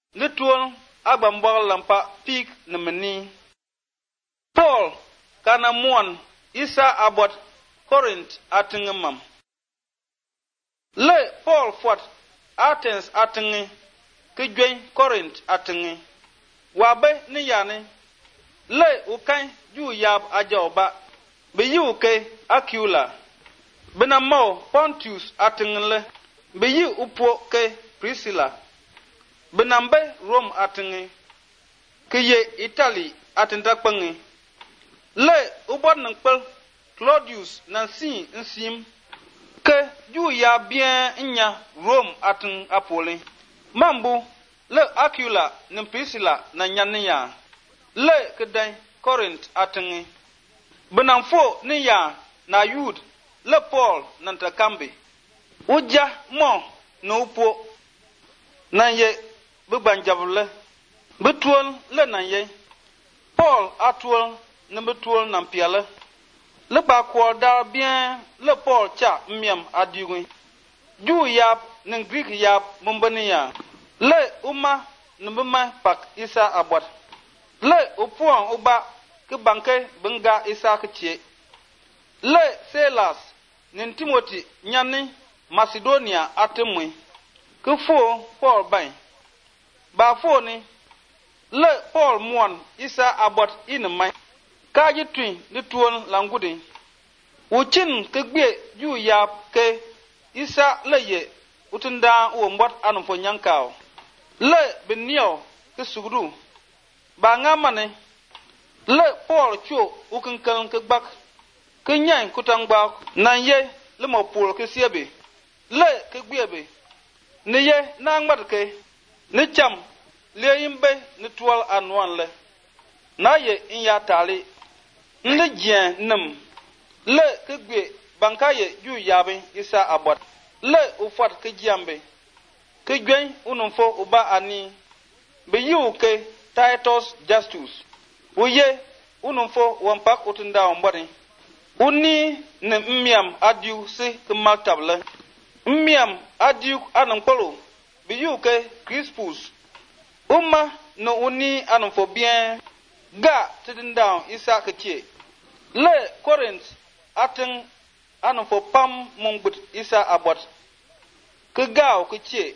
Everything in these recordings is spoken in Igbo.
Lituan agbambal lampa pik nemeni. Paul kana muan isa abot Corinth atingemam. Le Paul fought Athens atingi kujwen Corinth atingi. Wabe ni yani le ukai yu yab ajoba be yu ke Aquila benamo Pontius atingle be yu upo ke Priscilla benambe Rome atingi ke ye Italy atintakpangi le ubon nangpel Claudius nansi nsim ke yu ya bien nya Rome atin apoli mambu le Aquila na Priscilla na nyaniya le kedai Corinth atingi benamfo ni ya na Yud le Paul nantakambi uja mo no upo na ye bebanjavle betuol le na ye Paul atuol na betuol na mpiale le ba ko da bien le Paul cha miam adiwi ju yap na Greek yap mumbaniya le uma numbuma pak isa abot le upuan uba ke banke benga isa kechie le Silas nin Timothy nyani Macedonia atemwe ke fo Paul bain ba fo ni le Paul muan isa abot inmai kaji twin ni tuon langudi uchin ke gbe ju yap ke isa le ye utunda wo mbot anu fo nyankao le benio ke sugru ba ngamane le Paul cho ukinkan ke gbak ke nyan kutangba nan ye le mo pol ke siebe le ke gbiebe ne ye na ngmat ke ne cham le yimbe ne tual anwan le na ye in ya tali nle jien nem le ke gbe banka ye ju yabe isa abot le ufat ke jiambe ke gwen unumfo uba ani be yu ke Titus Justus uye unumfo wampak utunda ombari uni ne miam adiu se ke maltable miam adiu anankolo be yu ke Crispus umma no uni anumfo bien ga tidinda isa ke le Corinth atin anumfo pam mungbut isa abot ke gaaw ke tie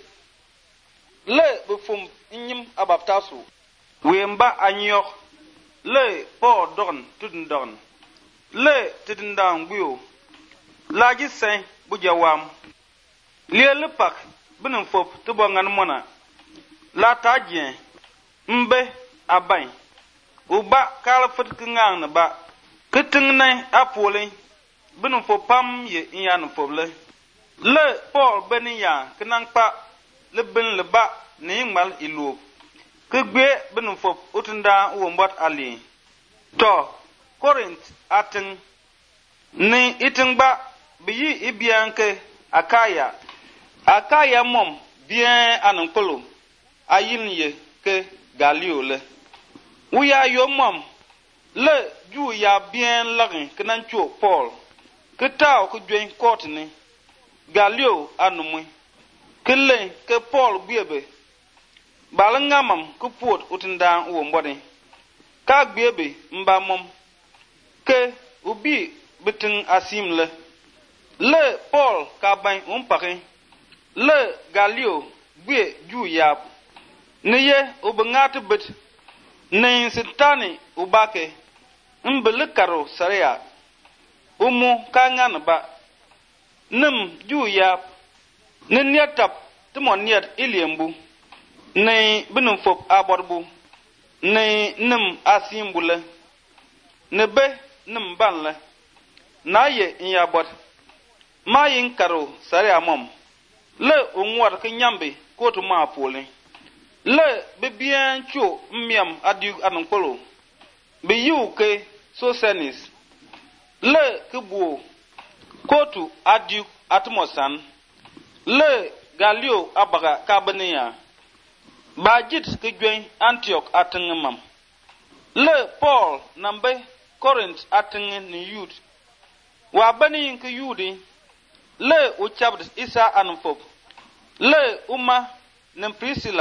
le befum nyim abaptasu wemba anyok le Paul don tudindon le tidindang buyo laji sen bujawam le pak binin fop tubongan mona la tajien mbe abai uba kalfut kingang na ba kiting nay apole binin fop pam ye iyan foble le Paul beniya kinang pa le bin le ba ni mal ilu ke gbe binin fop utunda wo mbot ali to Corinth atin ni itingba biyi ibianke akaya mom bien anankolo ayin ye ke Galio le uya yo mom le ju ya bien lagin kenan cho Paul ke taw ku jwen court ni Galio anumwe ke le ke Paul gbiebe balangamam ku pot utinda wo mbode ka gbiebe mba mom ke ubi bitin asim le Paul ka ban umpake le Galio gbe ju yap ne ye ubngat bit ne sitani ubake mbele karo saria umu ka ngan ba nim ju yap ne niatap timon niat iliembu ne binum fop aborbu ne nim asimbule ne be nim banle na ye nyabot ma yin karo sare amom le onwar ke nyambe ko to ma pole le be bien cho miam adu anankolo be yuke Sosenis le ke buo ko to adu atmosan le Galio abaga kabania bajit ke gwen Antioch atengamam le Paul nambe Corinth atengin ni Yud wa bani ke Yudi le uchabd isa anfop le umma nem Priscilla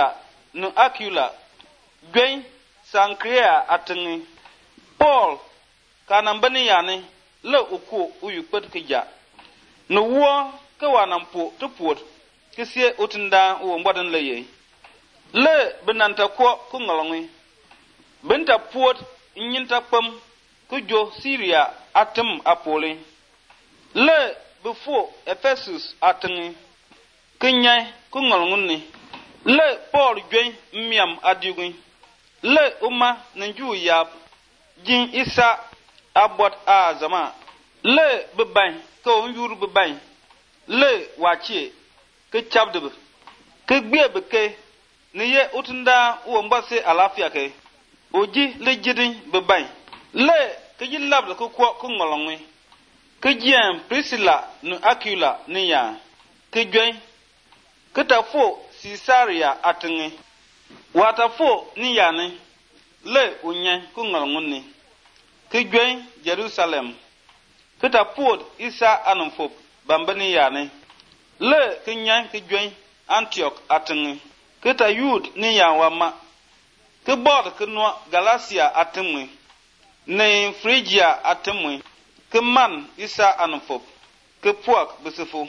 nu Aquila gwen Sankrea atengi Paul kanam bani yani le uku uyukpet kija nu wo ke wanam po tupot kisie utinda wo mbodan leye le benanta ko ku ngolongi benta pot nyinta pam ku jo Syria atem apole le before Ephesus atengi kinyai ku ngolongni le Paul gwen miam adigun le uma nju yap jin isa abot a zama le beban ko yuru beban le wachi ke chabde ke gbe beke ne ye utunda wo mbase alafia ke oji le jidin beban le ke yilab ko ko ngolongwe ke jiam Priscilla no Aquila ne ya ke gwen ke tafo Caesarea atenge watafo ni yani le unye ku ngolongni ke gwen Jerusalem ke tapod isa anumfop bambani yani le ke nyan ke gwen Antioch atenge ke ta Yud ni ya wama ke bod ke no Galatia atemwe ne Phrygia atemwe ke man isa anumfop ke puak besefo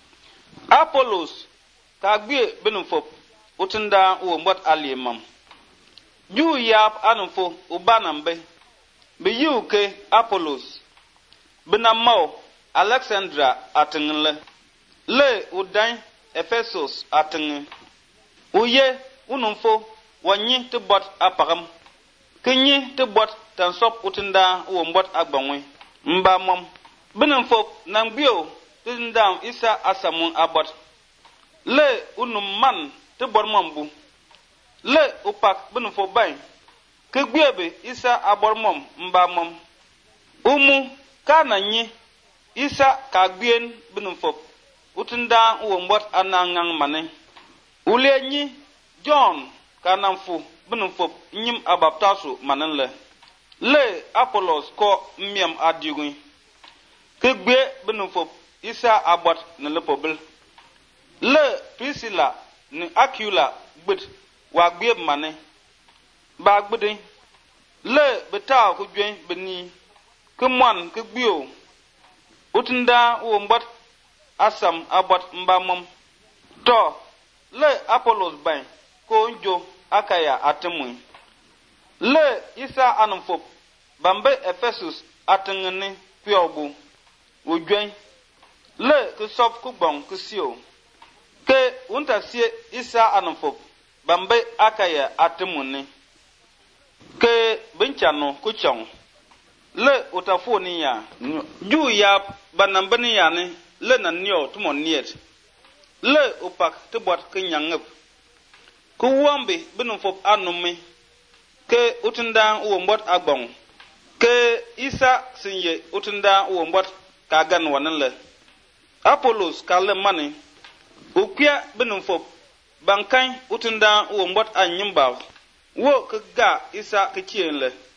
Apollos ka gbe benumfop utunda wo mbot alimam ju yap anumfo ubanambe be yuke Apollos benamau Alexandra atengle le udan Ephesus atenge uye unumfo wanyi te bot apagam kenyi te bot tansop utunda wo mbot agbanwe mba mom benumfo nangbio tunda isa asamun abot le unum man te bor mambu le upak benufo bay ke gbiebe isa abor mom mba mom umu kana nyi isa ka gbien benufo utunda wo mbot anangang mane ule nyi John kanamfu benufo nyim abaptasu manenle le Apollos ko miem adigun ke gbe benufo isa abot ne lepobel le Priscilla ni Aquila gbed wa gbe mane ba gbede le beta ku gwen beni ke mon ke gbio utunda wo mbot asam abot mbamom to le Apollos ban ko njo akaya atemwe le isa anumfop bambe Ephesus atengene piobu wo gwen le ke sop ku gbon ke sio ke unta sie isa anumfop bambe akaya atemune ke benchano ku chong le utafo ni ya ju ya banambani ya ne le na nyo tumon niet le upak te bot ke nyangep ku wambe benumfop anume ke utunda wo mbot agbon ke isa sinye utunda wo mbot kagan wanale Apollos kale mani ukia benumfop bankai utunda wo mbot anyimba wo ke ga isa ke chienle